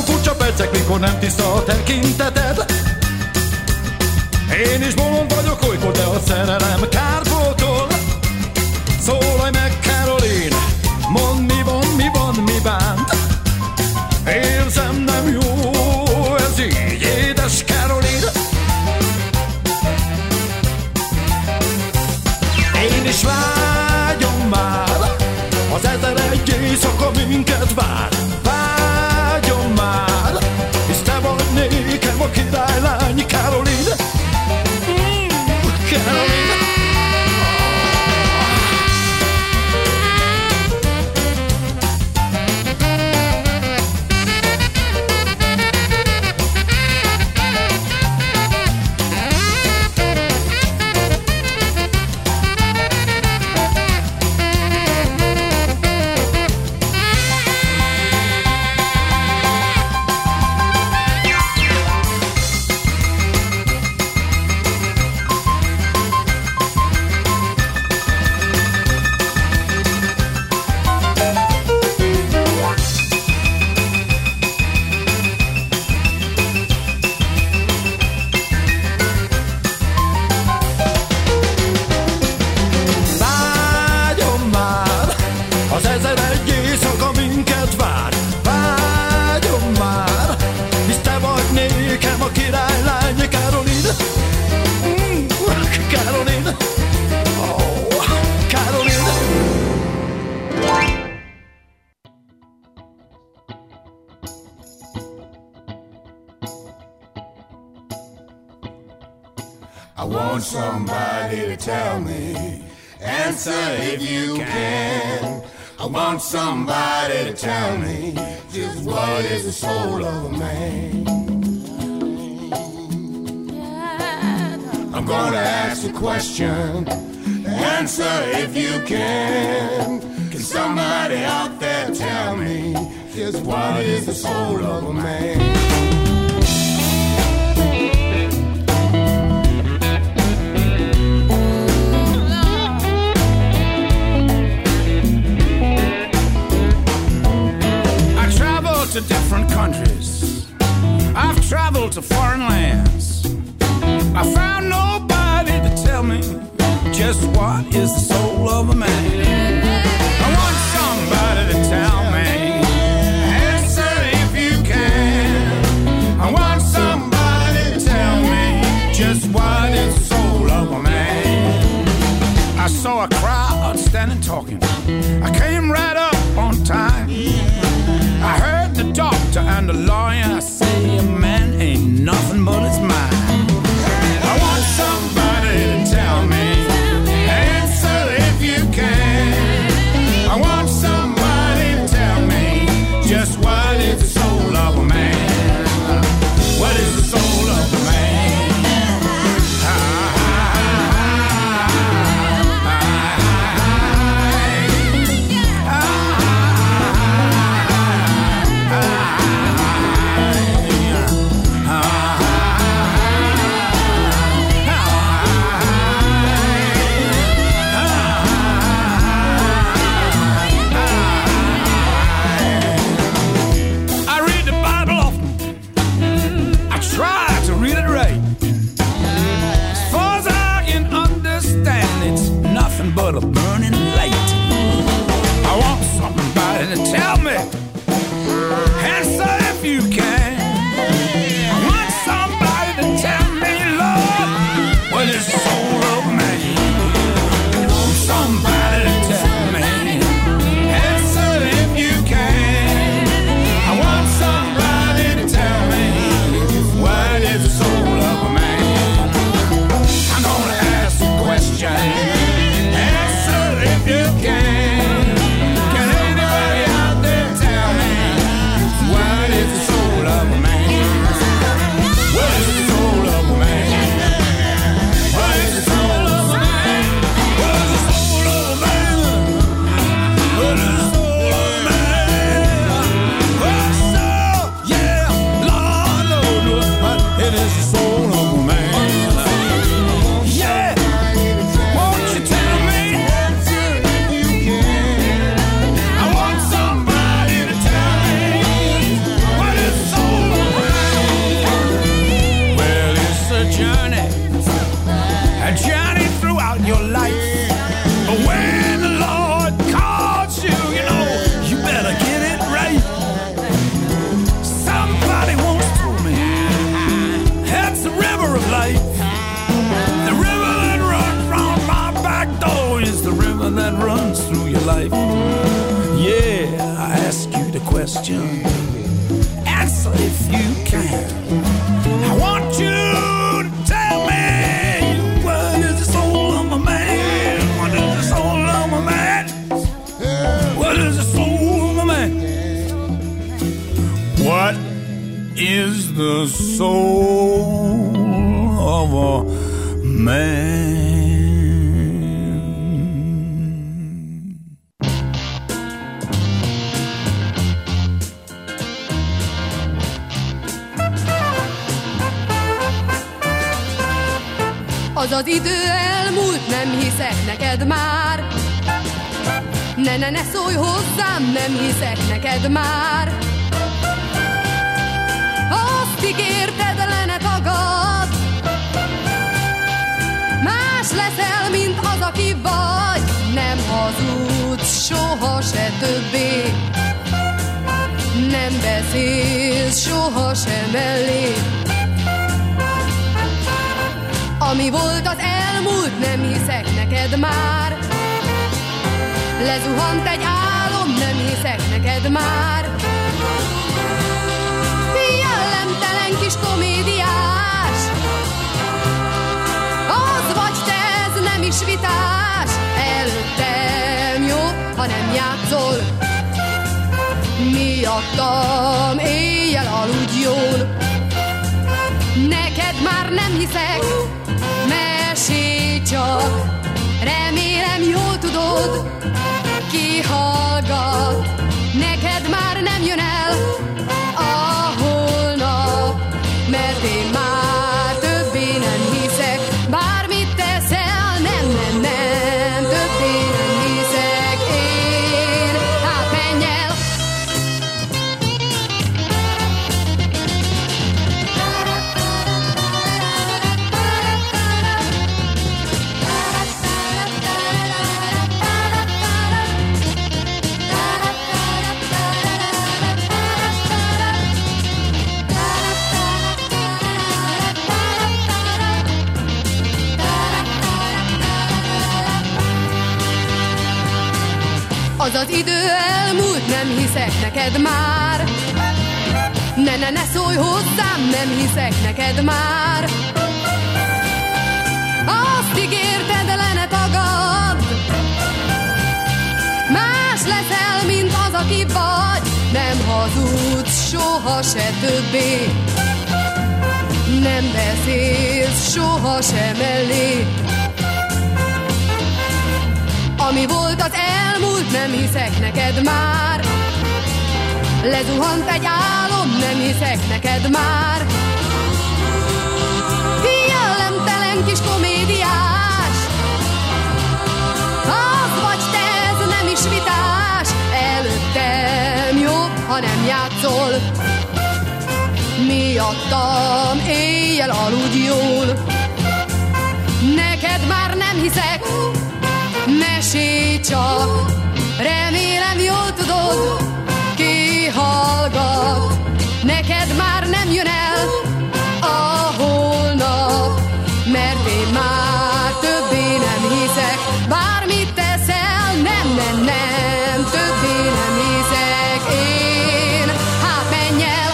furcsa percek, mikor nem tiszta a tekinteted. Én is bolond vagyok olykor, de a szerelem kárpótol. Szólalj meg, Caroline, mondd mi van, mi bánt. Érzem, nem jó, ez így, édes Caroline. Én is vágyom már, az 1001 éjszaka minket vár. Vágyom már, hisz te vagy nékem a királylány, Caroline. Caroline. I want somebody to tell me, answer if you can. I want somebody to tell me just what is the soul of a man. I'm gonna ask a question, answer if you can. Can somebody out there tell me just what is the soul of a man? To different countries, I've traveled to foreign lands. I found nobody to tell me just what is the soul of a man. I want somebody to tell me, answer if you can. I want somebody to tell me just what is the soul of a man. I saw a crowd standing talking. I came right up on time. I heard the doctor and the lawyer say a man ain't nothing but his mind. I want somebody to tell me, answer if you can. I want somebody to tell me just what is the soul of a man. What is the soul of a man? But a burning light. I want somebody to tell me, answer if you can. I want somebody to tell me, Lord, what is the soul of a man? Somebody to tell me, answer if you can. I want somebody to tell me, what is the soul of a man? I'm gonna ask a question. You can anybody out there life. Yeah, I ask you the question. Answer if you can. I want you to tell me, what is the soul of a man? What is the soul of a man? What is the soul of a man? What is the soul of a man? Az az idő elmúlt, nem hiszek neked már. Ne szólj hozzám, nem hiszek neked már. Azt ígérted, le ne tagad. Más leszel, mint az, aki vagy. Nem hazudsz soha se többé. Nem beszélsz soha se mellé. Ami volt az elmúlt, nem hiszek neked már. Lezuhant egy álom, nem hiszek neked már. Jellemtelen kis komédiás. Az vagy te, ez nem is vitás. Előttem jobb, ha nem játszol. Miattam éjjel aludj jól. Neked már nem hiszek. Mesélj csak, remélem jól tudod, ki hallgat, neked már nem jön el a holnap, mert én már többé nem hiszek, bármit teszel, nem, többé nem hiszek én, hát menj el. Az az idő elmúlt, nem hiszek neked már. Ne szólj hozzám, nem hiszek neked már. Azt ígérted, le ne tagad. Más leszel, mint az, aki vagy. Nem hazudsz soha se többé. Nem beszélsz soha se mellé. Ami volt az elmúlt, nem hiszek neked már. Lezuhant egy álom, nem hiszek neked már. Jellemtelen kis komédiás. Az vagy te, ez nem is vitás. Előttem jobb, ha nem játszol. Miattam éjjel aludj jól. Neked már nem hiszek. Mesélj csak, remélem jól tudod, ki hallgat, neked már nem jön el a holnap, mert én már többé nem hiszek, bármit teszel, nem, többé nem hiszek én, hát menj el.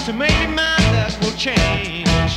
so maybe my luck will change.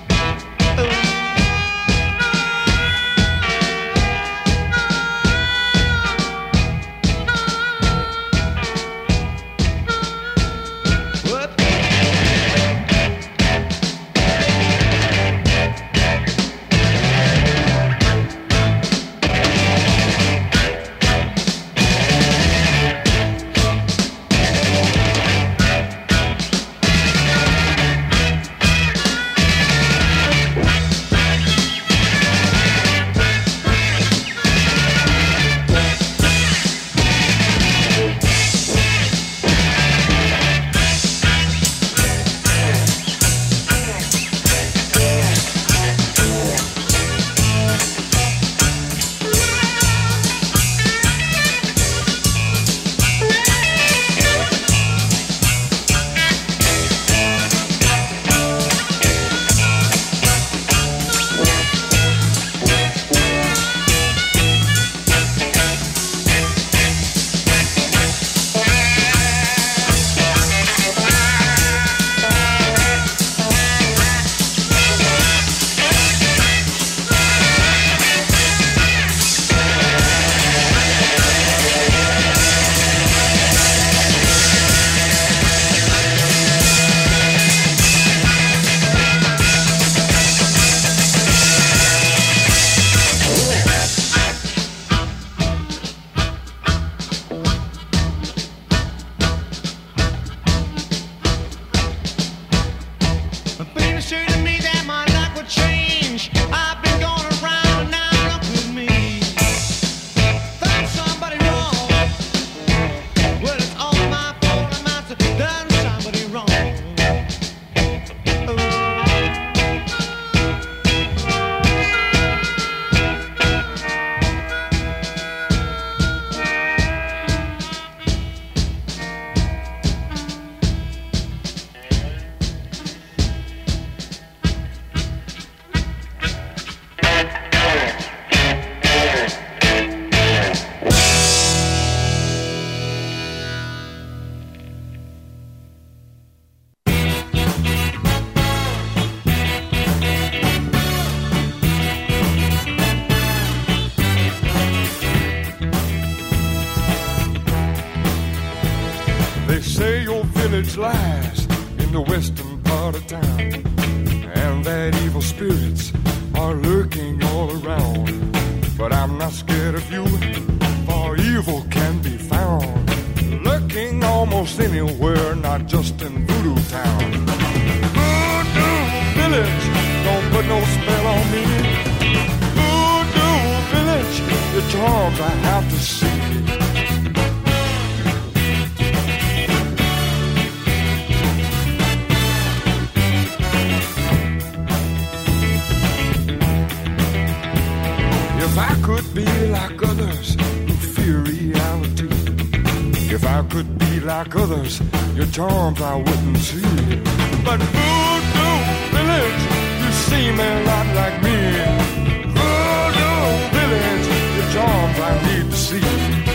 Lies in the western part of town, and that evil spirits are lurking all around. But I'm not scared of you, for evil can be found lurking almost anywhere, not just in Voodoo Town. Voodoo Village, don't put no spell on me. Voodoo Village, your charms I have to see. If I could be like others who fear reality, if I could be like others, your charms I wouldn't see. But Voodoo Village, you seem a lot like me. Voodoo Village, your charms I need to see.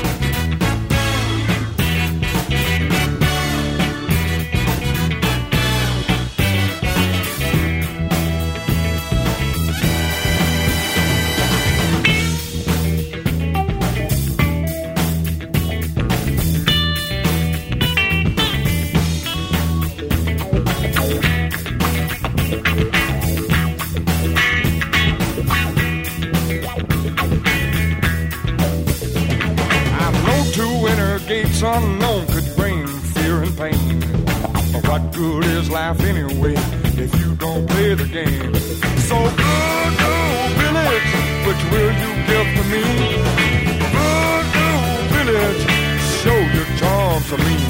Gates unknown could bring fear and pain. But what good is life anyway if you don't play the game? So Voodoo Village, which will you give to me? Voodoo Village, show your charms to me.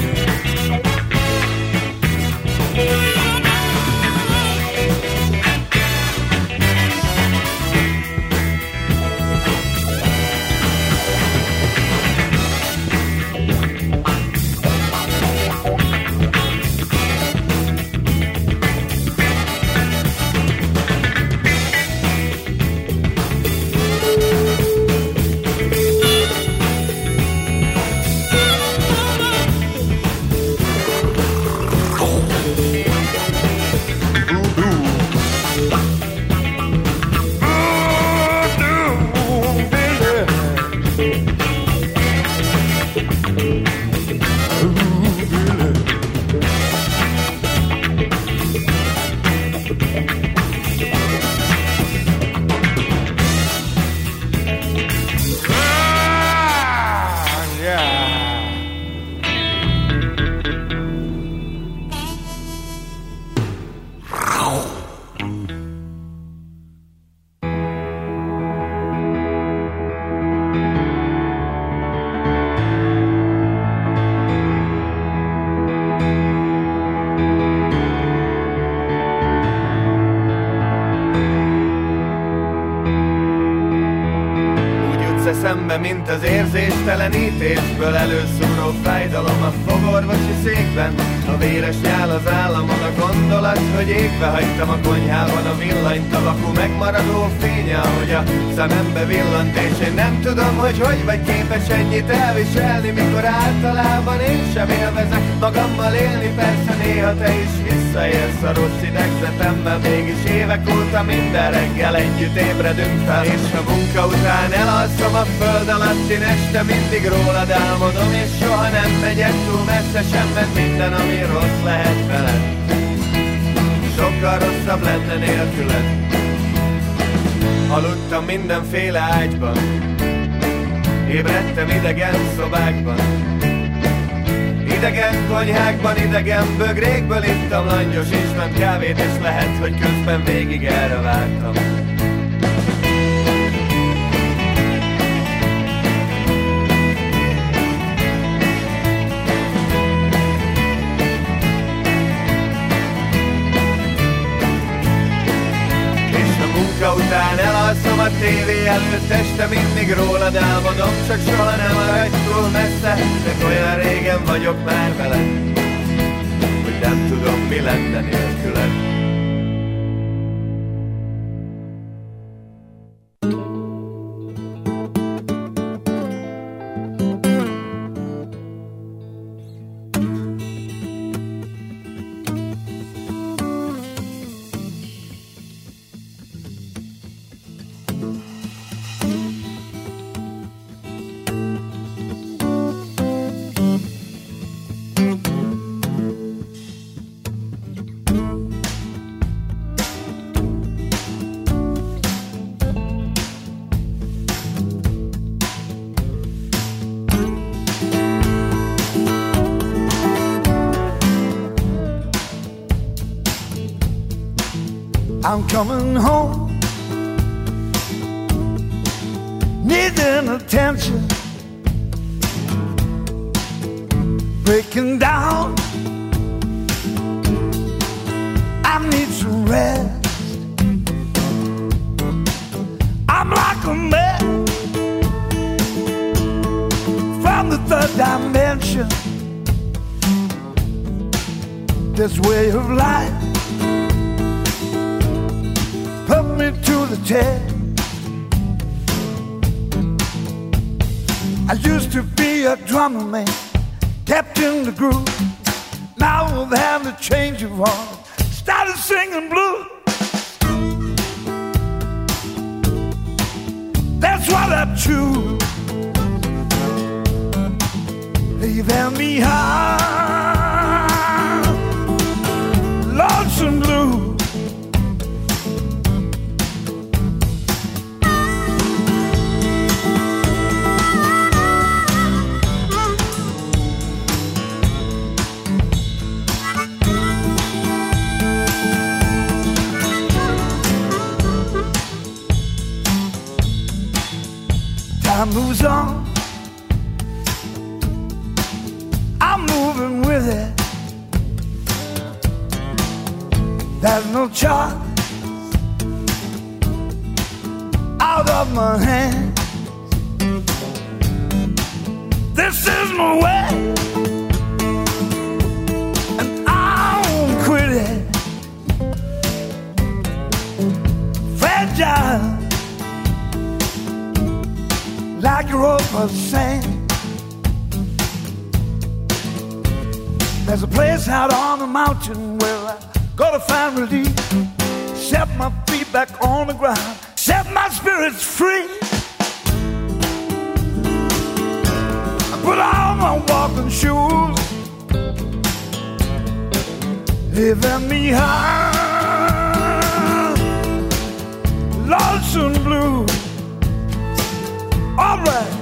szembe, mint az érzéstelenítésből előszúró fájdalom a fogorvosi székben. A véres nyál az államon, a gondolat, hogy égve hagytam a konyhában a villanyt, a vaku megmaradó fénye, ahogy a szemembe villant, és én nem tudom, hogy vagy képes ennyit elviselni, mikor általában én sem élvezek magammal élni. Persze néha te is visszaérsz a rossz idegzetemmel, mégis évek óta minden reggel együtt ébredünk fel, és a munka után elalszom a föld alattin este, mindig rólad álmodom, és soha nem megyek túl messze sem, mert minden, ami rossz lehet veled, sokkal rosszabb lenne nélküled. Aludtam mindenféle ágyban, ébredtem idegen szobákban, idegen konyhákban, idegen bögrékből ittam langyos isment kávét, és lehet, hogy közben végig erre vártam. Után elalszom a tévé előtt, este mindig rólad álmodom, csak soha nem maradj túl messze, de olyan régen vagyok már veled, hogy nem tudom, mi lenne nélküled. I'm coming home, needing attention, breaking down. I need some rest. I'm like a man from the third dimension. This way of life put me to the test. I used to be a drummer man, kept in the groove. Now I've had a change of heart, started singing blues. That's what I choose, leaving me high, lonesome blue. Time moves on, I'm moving with it. There's no choice out of my hands. This is my way, and I won't quit it. Fragile like a rope of sand. There's a place out on the mountain where I go to find relief. Set my feet back on the ground, set my spirits free. I put on my walking shoes, leaving me high, lonesome blue. All right.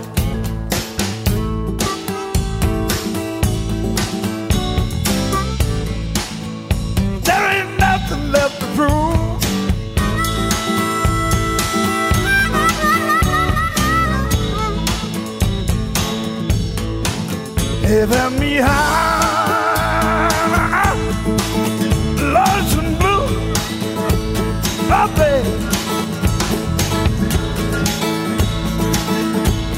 There ain't nothing left to prove. Leaving me high, lonesome blue. Oh, baby.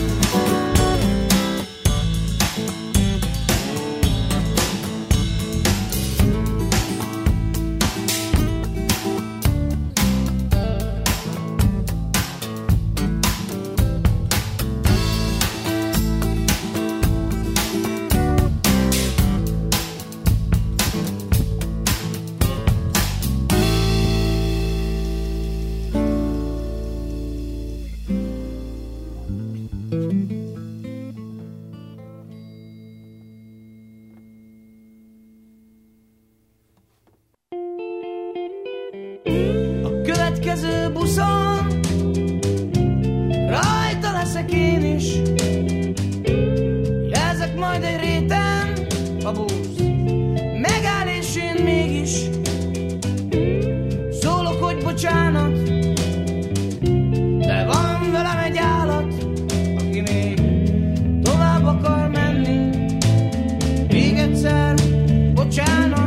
következő buszon rajta leszek én is. Jelzek majd egy réten, a busz megáll és én mégis szólok, hogy bocsánat, de van velem egy állat, aki még tovább akar menni. Még egyszer bocsánat.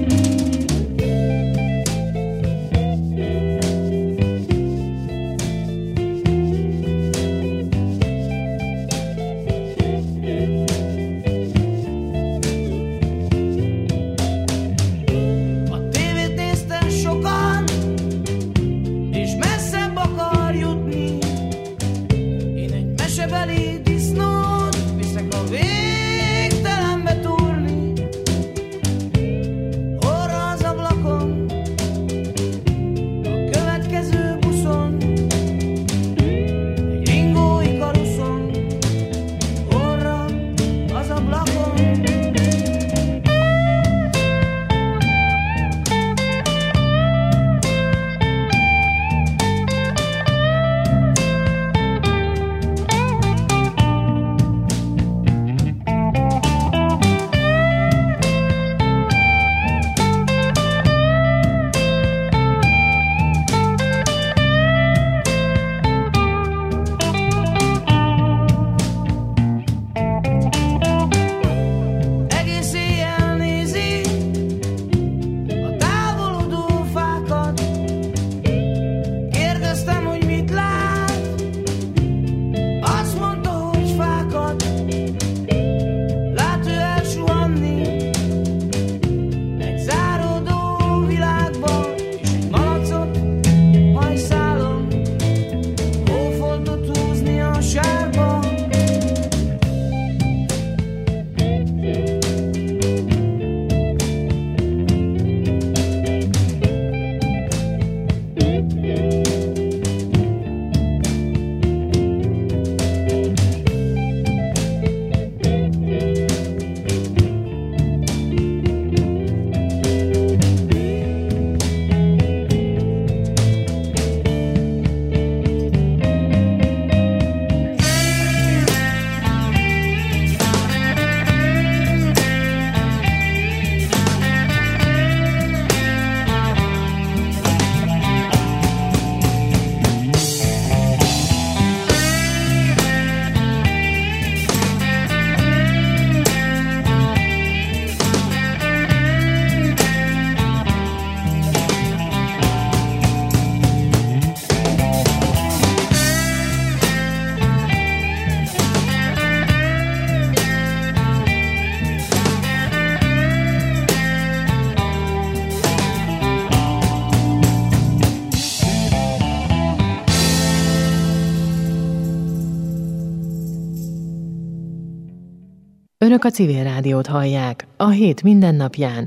Önök a Civil Rádiót hallják a hét mindennapján,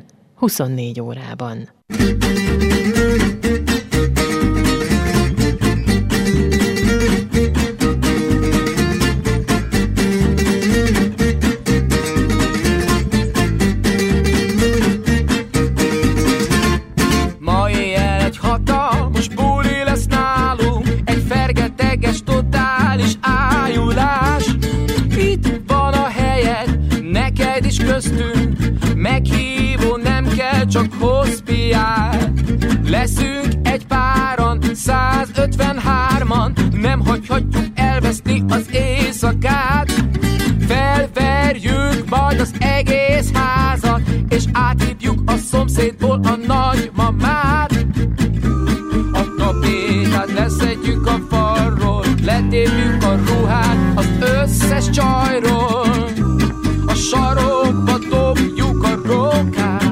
24 órában. Ma éjjel egy hatalmas buli lesz nálunk, egy fergeteges, totális ájulás. Itt van a helyed, neked is köztünk, meghívó nem kell, csak hospiál. Leszünk egy páran, 153-an, nem hagyhatjuk elveszni az éjszakát. Felverjük majd az egész házat, és áthívjuk a szomszédból a nagymamát. A tapétát leszedjük a falról, letépjük